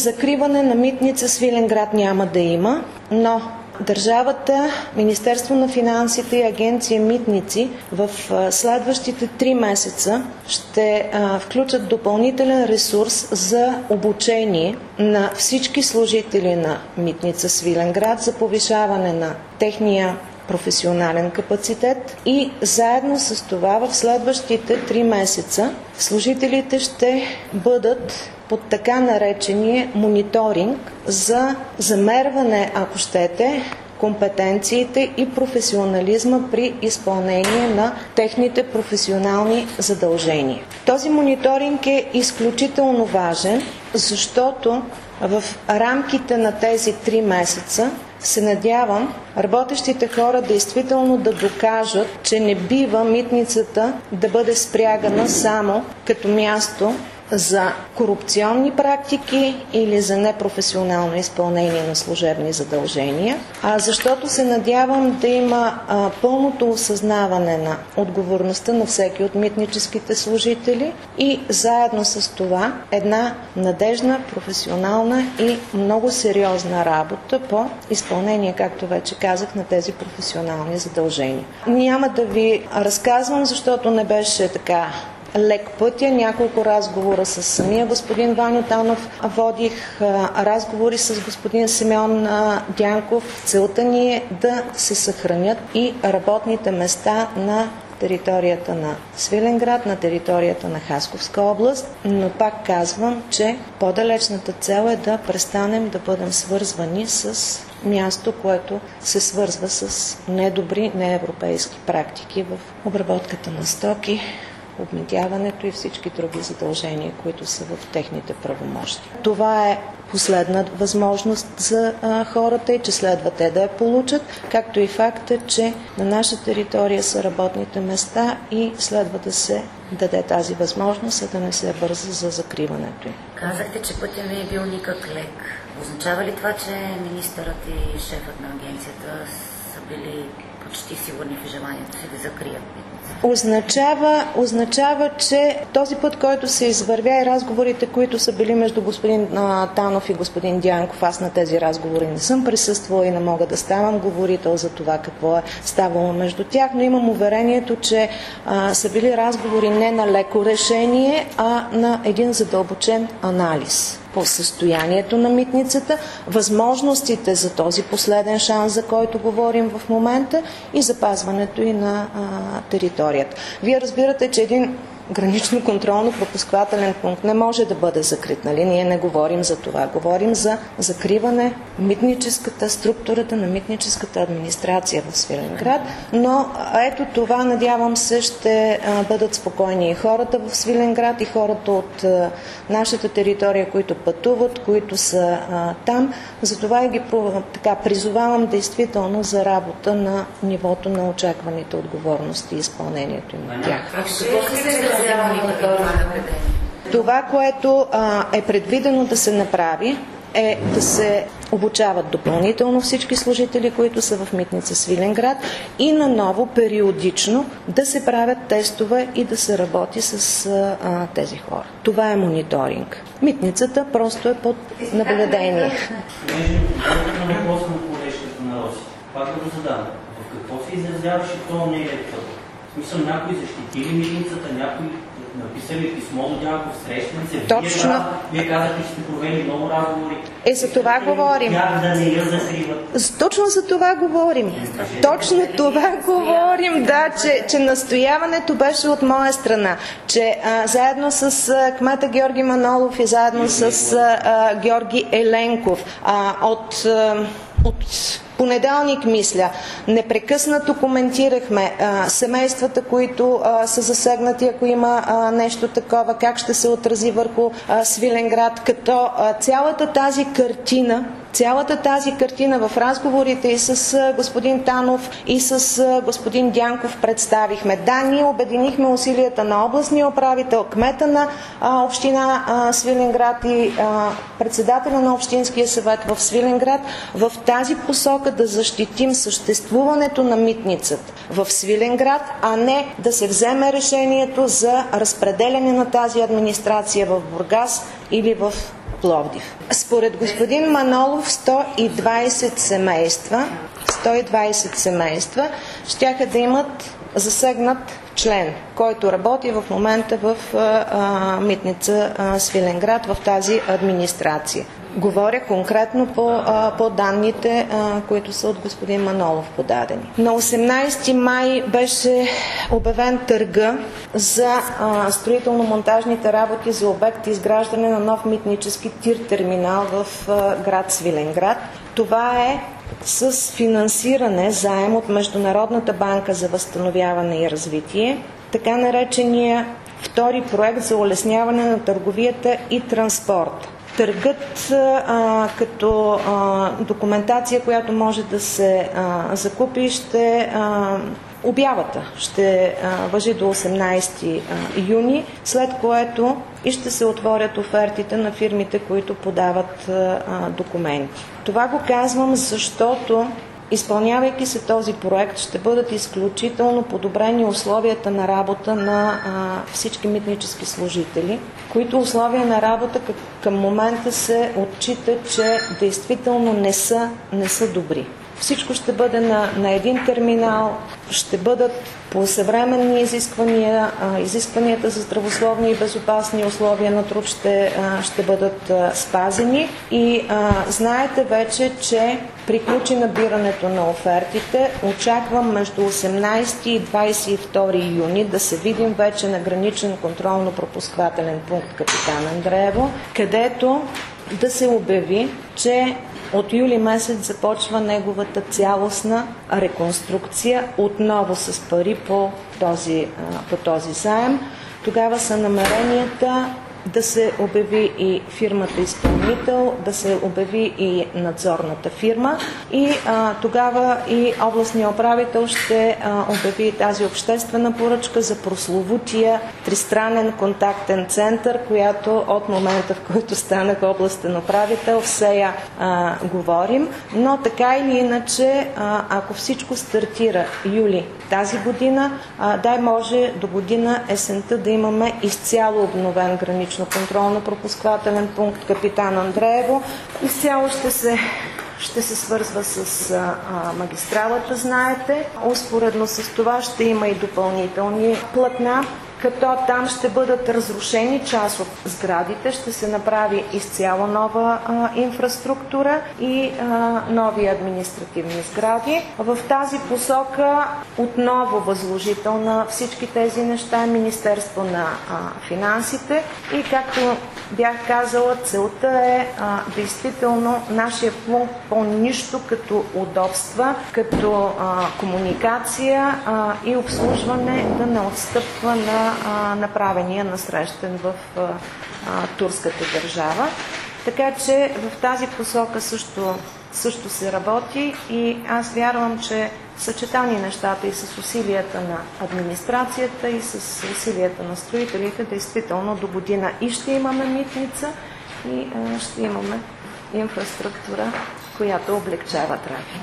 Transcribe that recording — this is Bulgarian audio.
закриване на митница Свиленград няма да има, но държавата, Министерство на финансите и агенция Митници в следващите 3 месеца ще включат допълнителен ресурс за обучение на всички служители на митница Свиленград за повишаване на техния професионален капацитет и заедно с това в следващите 3 месеца служителите ще бъдат под така наречения мониторинг за замерване, ако щете, компетенциите и професионализма при изпълнение на техните професионални задължения. Този мониторинг е изключително важен, защото в рамките на тези 3 месеца се надявам работещите хора действително да докажат, че не бива митницата да бъде спрягана само като място за корупционни практики или за непрофесионално изпълнение на служебни задължения, защото се надявам да има пълното осъзнаване на отговорността на всеки от митническите служители и заедно с това една надежна, професионална и много сериозна работа по изпълнение, както вече казах, на тези професионални задължения. Няма да ви разказвам, защото не беше така лек пътя. Няколко разговора с самия господин Ваньо Танов. Водих разговори с господин Симеон Дянков. Целта ни е да се съхранят и работните места на територията на Свиленград, на територията на Хасковска област, но пак казвам, че по-далечната цел е да престанем да бъдем свързвани с място, което се свързва с недобри неевропейски практики в обработката на стоки, обмитяването и всички други задължения, които са в техните правомощия. Това е последна възможност за хората и че следва те да я получат, както и факта, че на наша територия са работните места и следва да се даде тази възможност, за да не се бърза за закриването им. Казахте, че пътя не е бил никак лек. Означава ли това, че министърът и шефът на агенцията са били почти сигурни в желанието си да закрият митницата? Означава, че този път, който се извървя и разговорите, които са били между господин Танов и господин Дянков, аз на тези разговори не съм присъствала и не мога да ставам говорител за това какво е ставало между тях, но имам уверението, че са били разговори не на леко решение, а на един задълбочен анализ по състоянието на митницата, възможностите за този последен шанс, за който говорим в момента, и запазването и на територията. Вие разбирате, че един гранично-контролно-пропускателен пункт не може да бъде закрит. Нали? Ние не говорим за това. Говорим за закриване митническата структурата на митническата администрация в Свиленград, но ето това, надявам се, ще бъдат спокойни и хората в Свиленград, и хората от нашата територия, които пътуват, които са там. Затова и ги призовавам действително за работа на нивото на очакваните отговорности и изпълнението им на тях. Това, което е предвидено да се направи, е да се обучават допълнително всички служители, които са в митница Свиленград, и наново периодично да се правят тестове и да се работи с тези хора. Това е мониторинг. Митницата просто е под наблюдение. Пак да го задам. В какво се изразяваше то не е това? В смисъл, някой защитили митницата, някой написали писмо до Дянков, срещали се. Точно. Вие казахте, че сте провели много разговори. За това говорим. Как да не я закриват? Точно за това говорим. Точно това говорим, да, че настояването беше от моя страна, че заедно с кмета Георги Манолов и заедно с Георги Еленков от понеделник, мисля, непрекъснато коментирахме семействата, които са засегнати, ако има нещо такова, как ще се отрази върху Свиленград, като цялата тази картина в разговорите и с господин Танов, и с господин Дянков представихме. Да, ние обединихме усилията на областния управител, кмета на община Свиленград и председателя на Общинския съвет в Свиленград в тази посока да защитим съществуването на митницата в Свиленград, а не да се вземе решението за разпределяне на тази администрация в Бургас или в Пловдив. Според господин Манолов 120 семейства щяха да имат засегнат член, който работи в момента в митница Свиленград, в тази администрация. Говоря конкретно по данните, които са от господин Манолов подадени. На 18 май беше обявен търга за строително-монтажните работи за обект изграждане на нов митнически тир-терминал в град Свиленград. Това е с финансиране заем от Международната банка за възстановяване и развитие, така наречения втори проект за улесняване на търговията и транспорт. Търгът като документация, която може да се закупи, обявата ще важи до 18 юни, след което и ще се отворят офертите на фирмите, които подават документи. Това го казвам, защото изпълнявайки се този проект, ще бъдат изключително подобрени условията на работа на всички митнически служители, които условия на работа към момента се отчитат, че действително не са добри. Всичко ще бъде на един терминал, ще бъдат по съвременни изисквания, изискванията за здравословни и безопасни условия на труд ще бъдат спазени и знаете вече, че приключи набирането на офертите. Очаквам между 18 и 22 юни да се видим вече на граничен контролно-пропусквателен пункт Капитан Андреево, където да се обяви, че от юли месец започва неговата цялостна реконструкция, отново с пари по този заем. Тогава са намеренията да се обяви и фирмата изпълнител, да се обяви и надзорната фирма и тогава и областният управител ще обяви тази обществена поръчка за прословутия тристранен контактен център, която от момента, в който станах областен управител, все я говорим, но така или иначе, ако всичко стартира юли тази година, дай може до година есента да имаме изцяло обновен гранично-контролно-пропусквателен пункт Капитан Андреево. Изцяло ще се свързва с магистралата, знаете. Успоредно с това ще има и допълнителни платна, като там ще бъдат разрушени част от сградите, ще се направи изцяло нова инфраструктура и нови административни сгради. В тази посока отново възложител на всички тези неща е Министерство на финансите и както бях казала, целта е действително нашия пункт по нищо като удобства, като комуникация и обслужване да не отстъпва на направения насрещен в турската държава. Така че в тази посока също се работи и аз вярвам, че съчетани нещата и с усилията на администрацията и с усилията на строителите, действително до година и ще имаме митница и ще имаме инфраструктура, която облегчава трафик.